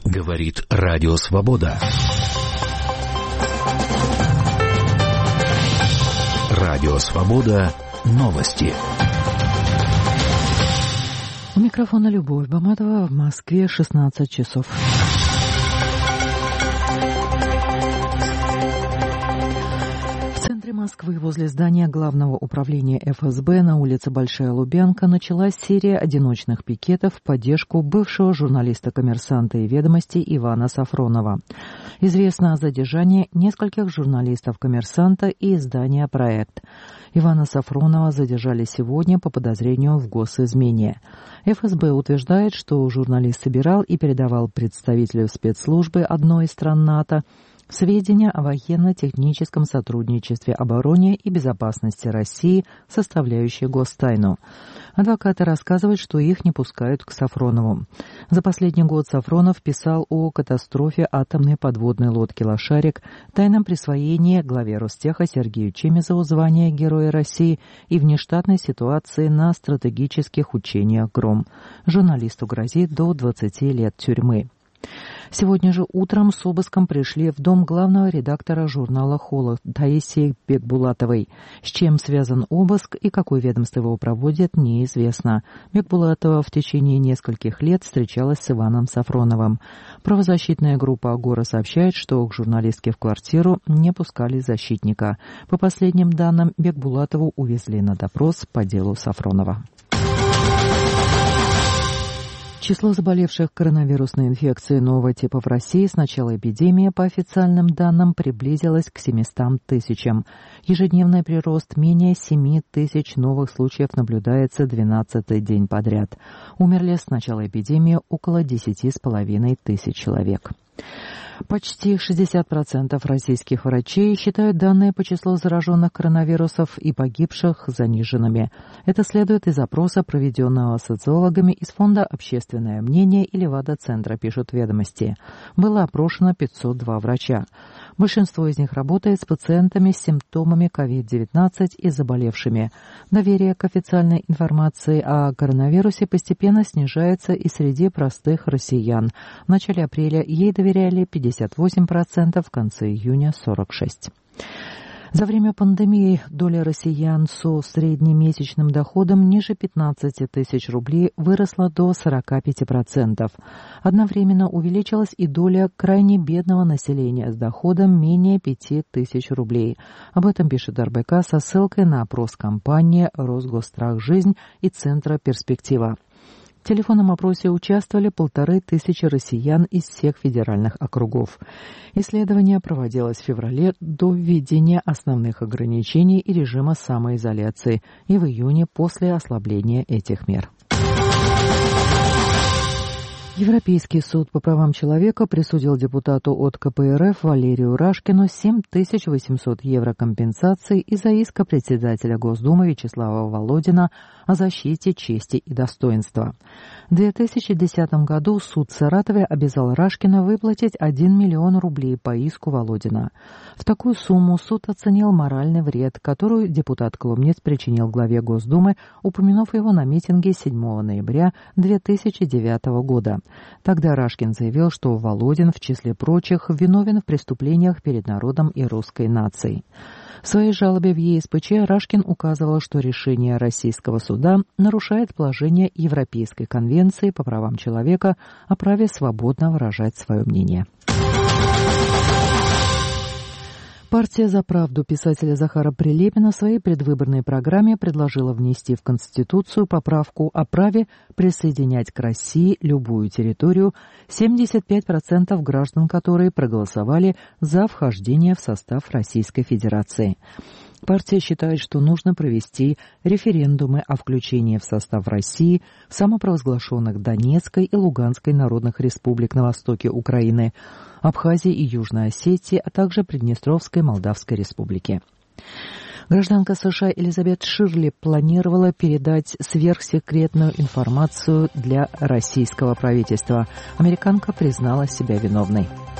Говорит Радио Свобода. Радио Свобода. Новости. У микрофона Любовь Баматова. В Москве 16 часов. В центре Москвы, возле здания Главного управления ФСБ на улице Большая Лубянка, началась серия одиночных пикетов в поддержку бывшего журналиста-коммерсанта и «Ведомостей» Ивана Сафронова. Известно о задержании нескольких журналистов «Коммерсанта» и издания «Проект». Ивана Сафронова задержали сегодня по подозрению в госизмене. ФСБ утверждает, что журналист собирал и передавал представителю спецслужбы одной из стран НАТО сведения о военно-техническом сотрудничестве, обороне и безопасности России, составляющие гостайну. Адвокаты рассказывают, что их не пускают к Сафронову. За последний год Сафронов писал о катастрофе атомной подводной лодки «Лошарик», тайном присвоении главе Ростеха Сергею Чемизову звания Героя России и внештатной ситуации на стратегических учениях «Гром». Журналисту грозит до 20 лет тюрьмы. Сегодня же утром с обыском пришли в дом главного редактора журнала «Холод» Таисии Бекбулатовой. С чем связан обыск и какое ведомство его проводит, неизвестно. Бекбулатова в течение нескольких лет встречалась с Иваном Сафроновым. Правозащитная группа «Агора» сообщает, что к журналистке в квартиру не пускали защитника. По последним данным, Бекбулатову увезли на допрос по делу Сафронова. Число заболевших коронавирусной инфекцией нового типа в России с начала эпидемии, по официальным данным, приблизилось к 700 тысячам. Ежедневный прирост менее 7 тысяч новых случаев наблюдается 12-й день подряд. Умерли с начала эпидемии около 10,5 тысяч человек. Почти 60% российских врачей считают данные по числу зараженных коронавирусов и погибших заниженными. Это следует из опроса, проведенного социологами из Фонда «Общественное мнение» и Левада-центра, пишут «Ведомости». Было опрошено 502 врача. Большинство из них работает с пациентами с симптомами COVID-19 и заболевшими. Доверие к официальной информации о коронавирусе постепенно снижается и среди простых россиян. В начале апреля ей доверяли 58%, в конце июня 46%. За время пандемии доля россиян со среднемесячным доходом ниже 15 тысяч рублей выросла до 45%. Одновременно увеличилась и доля крайне бедного населения с доходом менее 5 тысяч рублей. Об этом пишет РБК со ссылкой на опрос компании «Росгосстрахжизнь» и Центра «Перспектива». В телефонном опросе участвовали 1500 россиян из всех федеральных округов. Исследование проводилось в феврале до введения основных ограничений и режима самоизоляции и в июне после ослабления этих мер. Европейский суд по правам человека присудил депутату от КПРФ Валерию Рашкину 7800 евро компенсации из-за иска председателя Госдумы Вячеслава Володина о защите чести и достоинства. В 2010 году суд в Саратове обязал Рашкина выплатить 1 миллион рублей по иску Володина. В такую сумму суд оценил моральный вред, который депутат-колумнист причинил главе Госдумы, упомянув его на митинге 7 ноября 2009 года. Тогда Рашкин заявил, что Володин, в числе прочих, виновен в преступлениях перед народом и русской нацией. В своей жалобе в ЕСПЧ Рашкин указывал, что решение российского суда нарушает положение Европейской конвенции по правам человека о праве свободно выражать свое мнение. Партия «За правду» писателя Захара Прилепина в своей предвыборной программе предложила внести в Конституцию поправку о праве присоединять к России любую территорию, 75% граждан которой проголосовали за вхождение в состав Российской Федерации. Партия считает, что нужно провести референдумы о включении в состав России самопровозглашенных Донецкой и Луганской народных республик на востоке Украины, Абхазии и Южной Осетии, а также Приднестровской Молдавской республики. Гражданка США Элизабет Ширли планировала передать сверхсекретную информацию для российского правительства. Американка признала себя виновной.